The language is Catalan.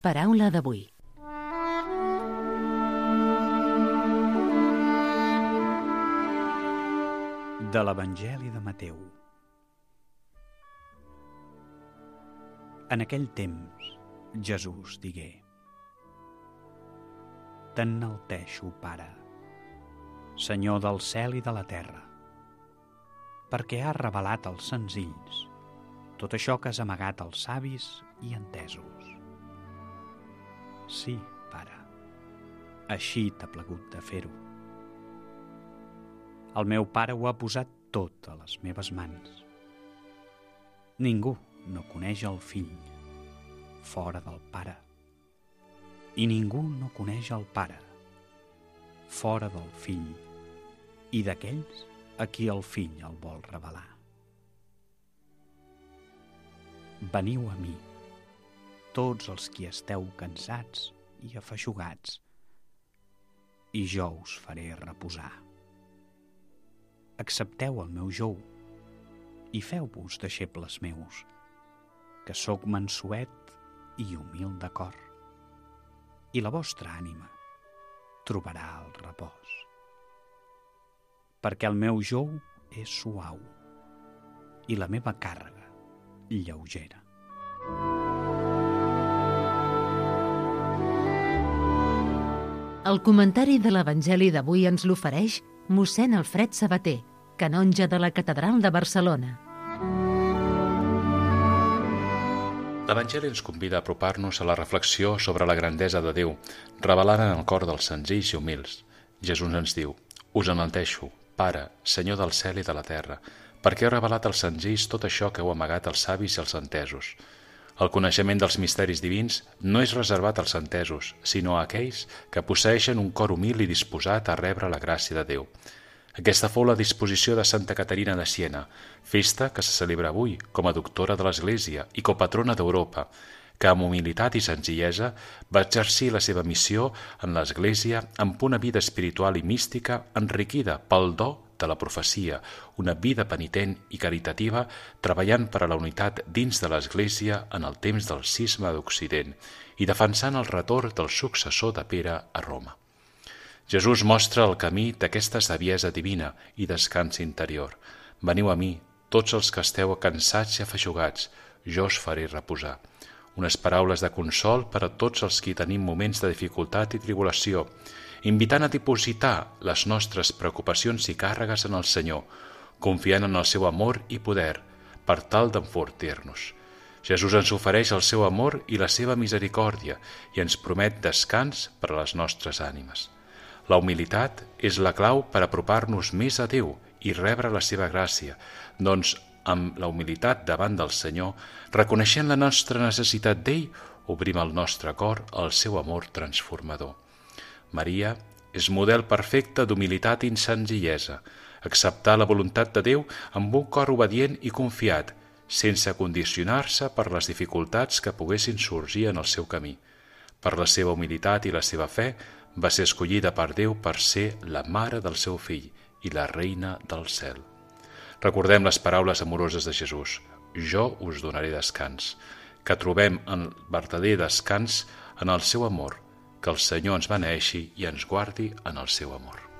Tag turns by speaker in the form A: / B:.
A: Paraula d'avui.
B: De l'Evangeli de Mateu. En aquell temps, Jesús digué: T'enalteixo, Pare, Senyor del cel i de la terra, perquè has revelat als senzills tot això que has amagat als savis i entesos. Sí, Pare, així t'ha plagut de fer-ho. El meu Pare ho ha posat tot a les meves mans. Ningú no coneix el Fill fora del Pare, i ningú no coneix el Pare fora del Fill i d'aquells a qui el Fill el vol revelar. Veniu a mi, tots els qui esteu cansats i afeixugats, i jo us faré reposar. Accepteu el meu jou i feu-vos deixebles meus, que sóc mansuet i humil de cor, i la vostra ànima trobarà el repòs. Perquè el meu jou és suau i la meva càrrega lleugera.
A: El comentari de l'Evangeli d'avui ens l'ofereix mossèn Alfred Sabater, canonge de la Catedral de Barcelona.
C: L'Evangeli ens convida a apropar-nos a la reflexió sobre la grandesa de Déu, revelant en el cor dels senzills i humils. Jesús ens diu: Us enalteixo, Pare, Senyor del cel i de la terra, perquè heu revelat als senzills tot això que heu amagat als savis i als entesos. El coneixement dels misteris divins no és reservat als entesos, sinó a aquells que posseeixen un cor humil i disposat a rebre la gràcia de Déu. Aquesta fou la disposició de Santa Caterina de Siena, festa que se celebra avui com a doctora de l'Església i copatrona d'Europa, que amb humilitat i senzillesa va exercir la seva missió en l'Església amb una vida espiritual i mística enriquida pel do de la profecia, una vida penitent i caritativa treballant per a la unitat dins de l'Església en el temps del cisma d'Occident i defensant el retorn del successor de Pere a Roma. Jesús mostra el camí d'aquesta saviesa divina i descans interior. Veniu a mi, tots els que esteu cansats i afeixugats, jo us faré reposar. Unes paraules de consol per a tots els qui tenim moments de dificultat i tribulació, invitant a dipositar les nostres preocupacions i càrregues en el Senyor, confiant en el seu amor i poder, per tal d'enfortir-nos. Jesús ens ofereix el seu amor i la seva misericòrdia i ens promet descans per a les nostres ànimes. La humilitat és la clau per apropar-nos més a Déu i rebre la seva gràcia, doncs amb la humilitat davant del Senyor, reconeixent la nostra necessitat d'ell, obrim el nostre cor al seu amor transformador. Maria és model perfecte d'humilitat i senzillesa, acceptar la voluntat de Déu amb un cor obedient i confiat, sense condicionar-se per les dificultats que poguessin sorgir en el seu camí. Per la seva humilitat i la seva fe, va ser escollida per Déu per ser la mare del seu fill i la reina del cel. Recordem les paraules amoroses de Jesús: jo us donaré descans, que trobem el verdader descans en el seu amor, que el Senyor ens beneeixi i ens guardi en el seu amor.